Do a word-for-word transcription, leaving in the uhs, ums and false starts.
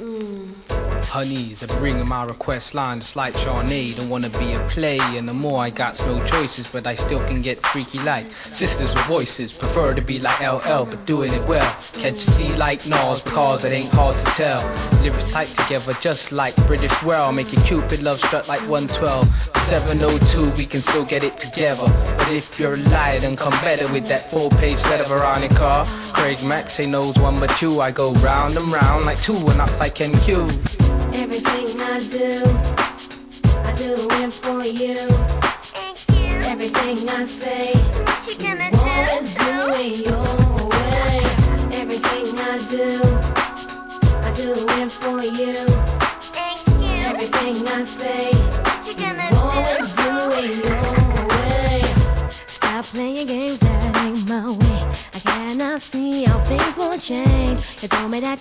Honeys are bringing my request line just like Shawnee. Don't wanna be a play, and the more I got no choices, but I still can get freaky like sisters with voices. Prefer to be like L L, but doing it well. Can't you see like Nas, because it ain't hard to tell. Lyrics tight together just like British Well. Make your Cupid love strut like one twelve. seven oh two, we can still get it together. But if you're a liar, then come better with that full-page letter Veronica. Craig Mack say knows one but you. I go round and round like two and not like N Q. Everything I do, I do it for you. Thank you. Everything I say, what you gonna you wanna do it your way. Everything I do, I do it for you. Thank you. Everything I say, what you gonna you wanna do it your way. Stop playing games, that ain't my way. I cannot see how things will change. You told me that